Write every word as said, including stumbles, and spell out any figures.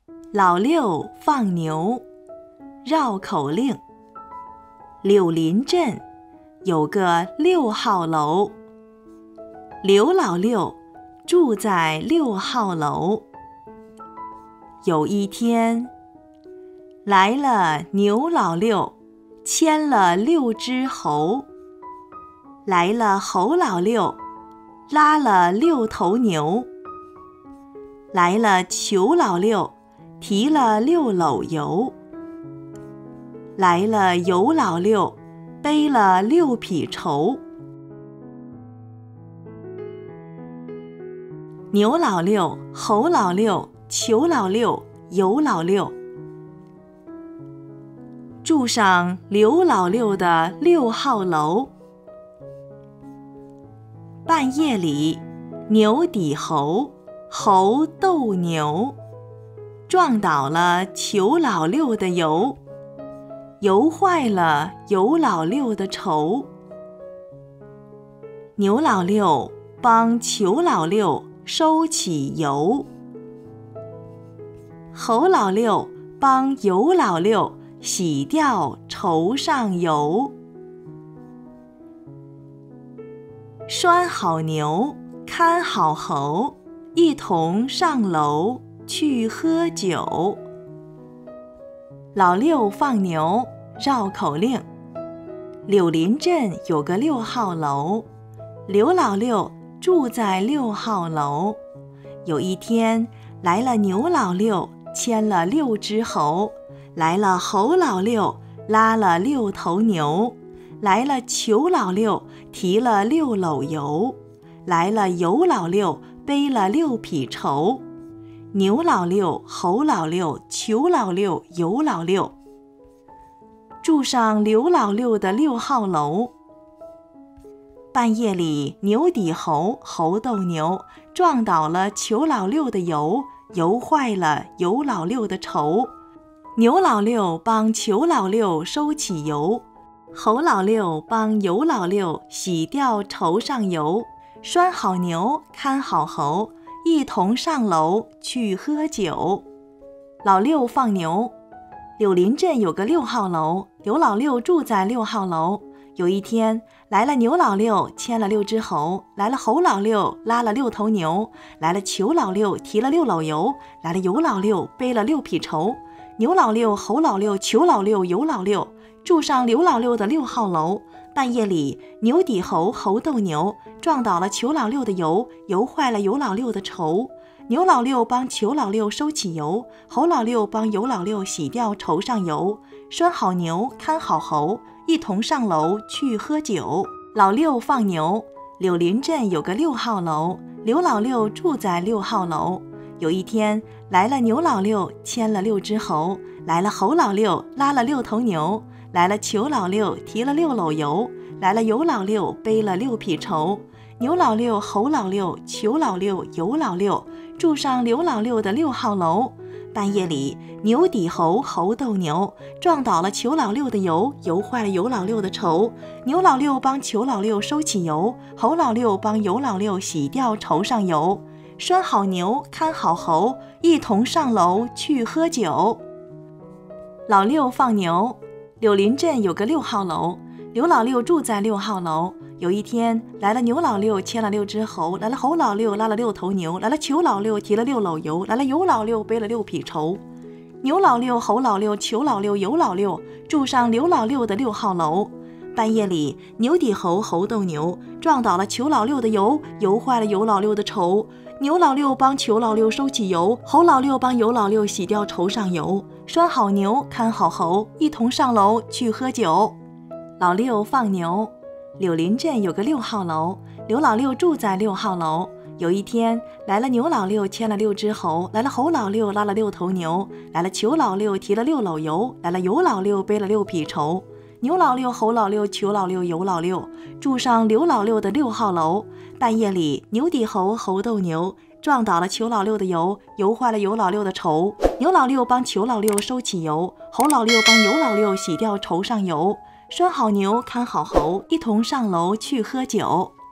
老六放牛，绕口令。柳林镇有个六号楼，刘老六住在六号楼。有一天，来了牛老六，牵了六只猴；来了猴老六，拉了六头牛；来了裘老六，提了六篓油；来了尤老六，背了六匹绸。牛老六、猴老六、裘老六、尤老六住上刘老六的六号楼。半夜里，牛抵猴，猴斗牛，撞倒了裘老六的油，油坏了尤老六的绸。牛老六帮裘老六收起油，猴老六帮尤老六洗掉绸上油。拴好牛，看好猴，一同上楼去喝酒。老六放牛，绕口令。柳林镇有个六号楼，刘老六住在六号楼。有一天，来了牛老六，牵了六只猴；来了猴老六，拉了六头牛；来了裘老六，提了六篓油；来了尤老六，背了六匹绸。牛老六、猴老六、裘老六、尤老六住上刘老六的六号楼。半夜里，牛抵猴，猴斗牛，撞倒了裘老六的油，油坏了尤老六的绸。牛老六帮裘老六收起油，猴老六帮尤老六洗掉绸上油。拴好牛，看好猴，一同上楼去喝酒。老六放牛。柳林镇有个六号楼，刘老六住在六号楼。有一天，来了牛老六，牵了六只猴；来了猴老六，拉了六头牛；来了裘老六，提了六篓油；来了尤老六，背了六匹绸。牛老六、猴老六、裘老六、尤老六住上刘老六的六号楼。半夜里，牛抵猴，猴斗牛，撞倒了裘老六的油，油坏了尤老六的绸。牛老六帮裘老六收起油，猴老六帮尤老六洗掉绸上油。拴好牛，看好猴，一同上楼去喝酒。老六放牛。柳林镇有个六号楼，刘老六住在六号楼。有一天，来了牛老六，牵了六只猴；来了猴老六，拉了六头牛；来了裘老六，提了六篓油；来了尤老六，背了六匹绸。牛老六、猴老六、裘老六、尤老六住上刘老六的六号楼。半夜里，牛抵猴，猴斗牛，撞倒了裘老六的油，油坏了尤老六的绸。牛老六帮裘老六收起油，猴老六帮尤老六洗掉绸上油。拴好牛，看好猴，一同上楼去喝酒。老六放牛。柳林镇有个六号楼，刘老六住在六号楼。有一天，来了牛老六，牵了六只猴；来了猴老六，拉了六头牛；来了裘老六，提了六篓油；来了尤老六，背了六匹绸。牛老六、猴老六、裘老六、尤老六住上刘老六的六号楼。半夜里，牛抵猴，猴斗牛，撞倒了裘老六的油，油坏了尤老六的绸。牛老六帮裘老六收起油，猴老六帮尤老六洗掉绸上油。拴好牛，看好猴，一同上楼去喝酒。老六放牛。柳林镇有个六号楼，刘老六住在六号楼。有一天，来了牛老六，牵了六只猴；来了猴老六，拉了六头牛；来了裘老六，提了六篓油；来了尤老六，背了六匹绸。牛老六、猴老六、裘老六、尤老六住上刘老六的六号楼。半夜里，牛抵猴，猴斗牛，撞倒了裘老六的油，油坏了尤老六的绸。牛老六帮裘老六收起油，猴老六帮尤老六洗掉绸上油。拴好牛，看好猴，一同上楼去喝酒。